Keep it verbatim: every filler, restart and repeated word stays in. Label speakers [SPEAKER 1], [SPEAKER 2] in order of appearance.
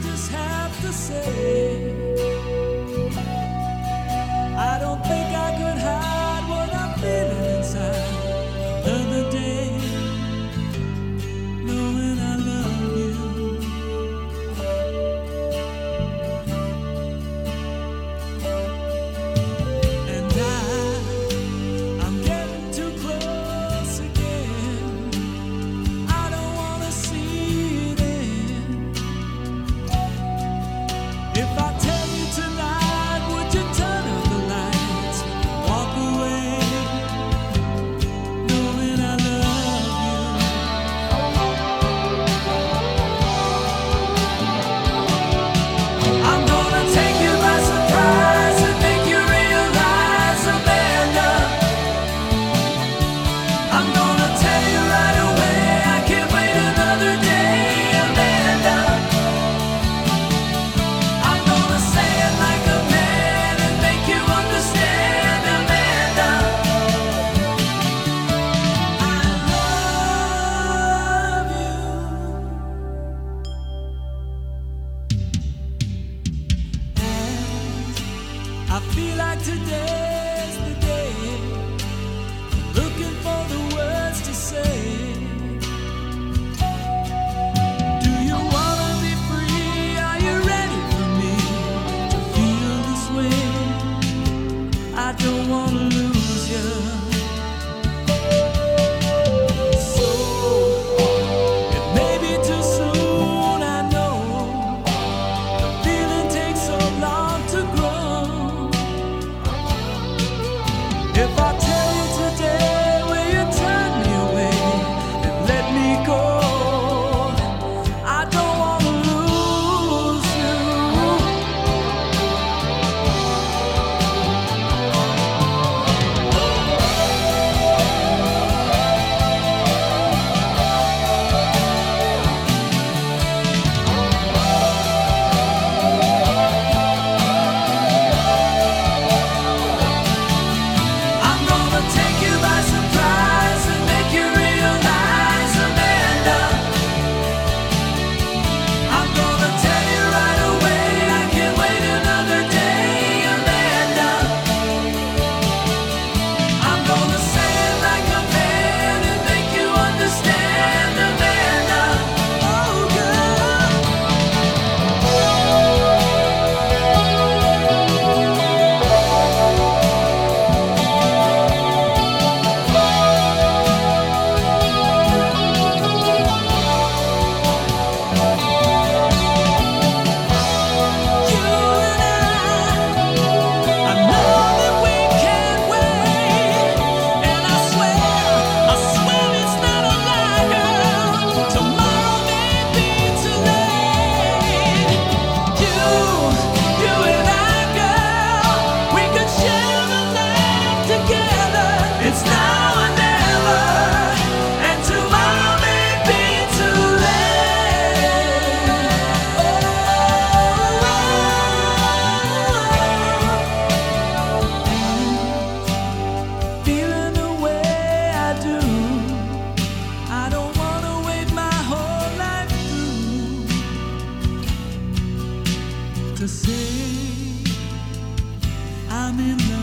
[SPEAKER 1] just have to say, I don't think I could hide what I'm feeling inside. Another day, knowing I love you. And I, I'm getting too close again. I don't wanna see it end. If I tell you tonight, would you turn out the lights, walk away, knowing I love you? I'm gonna take you by surprise and make you realize, Amanda. I'm gonna tell you right away, I can't wait another day, Amanda. I'm gonna say it like a man and make you understand, Amanda. I love you. I feel like today's the day, looking for the words to say. Do you wanna be free? Are you ready for me to feel this way? I don't wanna lose you. So it may be too soon, I know. The feeling takes so long to grow. If I tell you today, will you turn me away and let me go? I don't wanna lose you. I'm gonna take you by surprise and make you realize, Amanda. I'm gonna tell you right away, I can't wait another day, Amanda. I'm gonna say it like a man and make you understand, Amanda. Oh, girl. You and I, I know that we can't wait, and I swear, I swear it's not a lie, girl. Tomorrow may be too late. You, you and I, girl, we could share the night together. It's now or never, and tomorrow may be too late. Feeling the way I do, I don't wanna wait my whole life through to say I'm in love.